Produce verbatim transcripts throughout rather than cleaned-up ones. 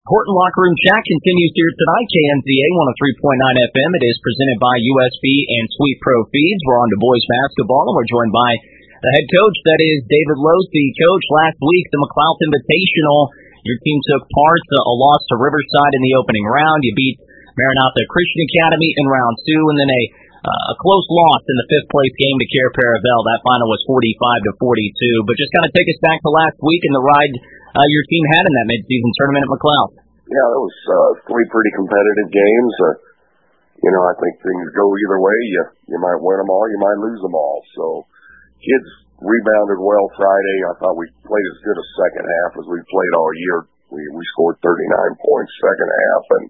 Horton Locker Room Chat continues here tonight. K N Z A one oh three point nine F M. It is presented by U S B and Sweet Pro Feeds. We're on to boys basketball, and we're joined by the head coach, that is David Losey. Coach, last week, the McLouth Invitational, your team took part, a loss to Riverside in the opening round. You beat Maranatha Christian Academy in round two, and then a uh, a close loss in the fifth place game to Cair Paravel. That final was forty-five to forty-two. But just kind of take us back to last week and the ride uh, your team had in that midseason tournament at McLouth. Yeah, it was uh, three pretty competitive games. Uh, you know, I think things go either way. You you might win them all, you might lose them all. So kids rebounded well Friday. I thought we played as good a second half as we've played all year. We we scored thirty-nine points second half, and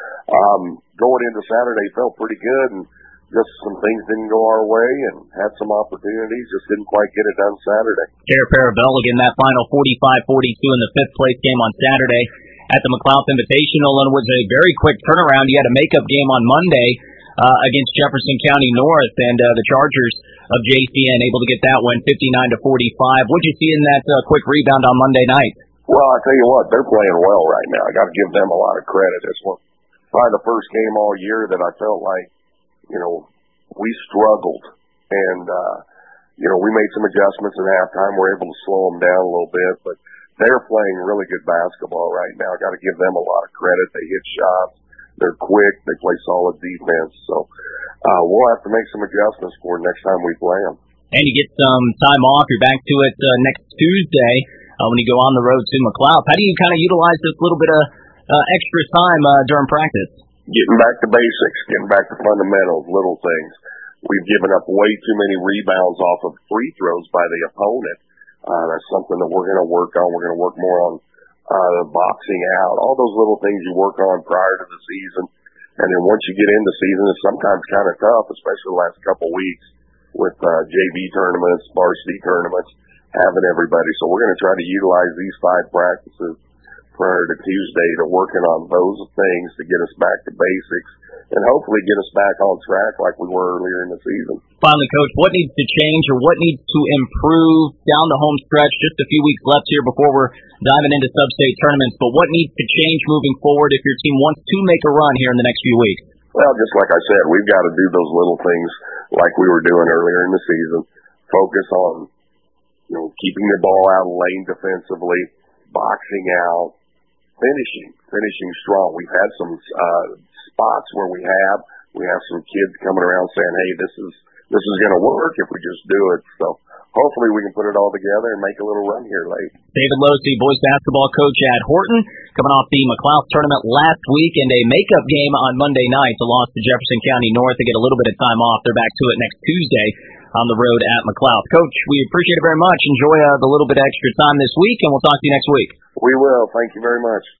um, going into Saturday felt pretty good. And just some things didn't go our way, and had some opportunities, just didn't quite get it done Saturday. Cair Paravel again, that final forty-five forty-two in the fifth place game on Saturday at the McLouth Invitational, and was a very quick turnaround. You had a makeup game on Monday uh, against Jefferson County North, and uh, the Chargers of J C N able to get that one fifty-nine to forty-five. What did you see in that uh, quick rebound on Monday night? Well, I tell you what, they're playing well right now. I got to give them a lot of credit. This one, probably the first game all year that I felt like, you know, we struggled, and uh, you know, we made some adjustments at halftime. We're able to slow them down a little bit, but they're playing really good basketball right now. Got to give them a lot of credit. They hit shots. They're quick. They play solid defense. So uh, we'll have to make some adjustments for next time we play them. And you get some time off. You're back to it uh, next Tuesday uh, when you go on the road to McLouth. How do you kind of utilize this little bit of uh, extra time uh, during practice? Getting back to basics, getting back to fundamentals, little things. We've given up way too many rebounds off of free throws by the opponent. Uh, that's something that we're going to work on. We're going to work more on uh, boxing out, all those little things you work on prior to the season. And then once you get into season, it's sometimes kind of tough, especially the last couple weeks with uh, J V tournaments, varsity tournaments, having everybody. So we're going to try to utilize these five practices prior to Tuesday to working on those things to get us back to basics and hopefully get us back on track like we were earlier in the season. Finally, Coach, what needs to change or what needs to improve down the home stretch? Just a few weeks left here before we're diving into sub-state tournaments, but what needs to change moving forward if your team wants to make a run here in the next few weeks? Well, just like I said, we've got to do those little things like we were doing earlier in the season. Focus on, you know, keeping the ball out of the lane defensively, boxing out, finishing, finishing strong. We've had some uh, spots where we have we have some kids coming around saying, "Hey, this is this is going to work if we just do it." So hopefully we can put it all together and make a little run here late. David Losey, boys basketball coach at Horton, coming off the McLouth tournament last week and a makeup game on Monday night. The loss to Jefferson County North. They get a little bit of time off. They're back to it next Tuesday on the road at McLouth. Coach, we appreciate it very much. Enjoy uh, the little bit of extra time this week, and we'll talk to you next week. We will. Thank you very much.